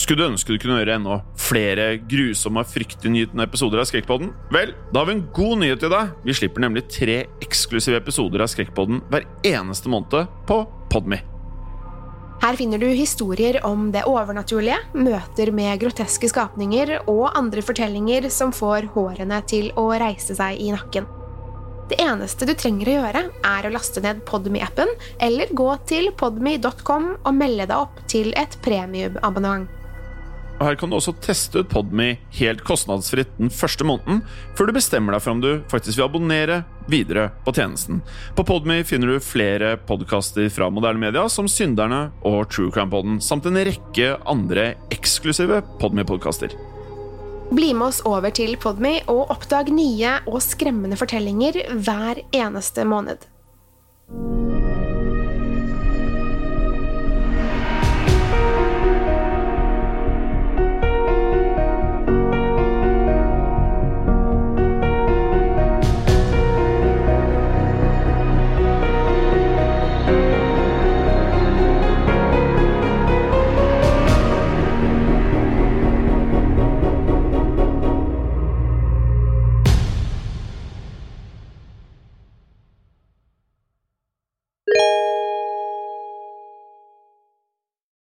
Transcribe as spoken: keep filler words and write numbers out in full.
Skulle du ønske du kunne gjøre enda flere grusomme og fryktinngytende episoder av Skrekkpodden? Vel, da har vi en god nyhet til deg. Vi slipper nemlig tre eksklusive episoder av Skrekkpodden hver eneste måned på Podme. Her finner du historier om det overnaturlige, møter med groteske skapninger og andre fortellinger som får hårene til å reise seg i nakken. Det eneste du trenger å gjøre er å laste ned Podme-appen eller gå til podme punktum com og melde deg opp til et premiumabonnement. Her kan du også teste ut Podme helt kostnadsfritt den første måneden, før du bestemmer deg for om du faktisk vil abonnere videre på tjenesten. På Podme finner du flere podcaster fra moderne media, som Synderne og True Crime Podden, samt en rekke andre eksklusive Podme-podcaster. Bli med oss over til Podme og oppdag nye og skremmende fortellinger hver eneste måned.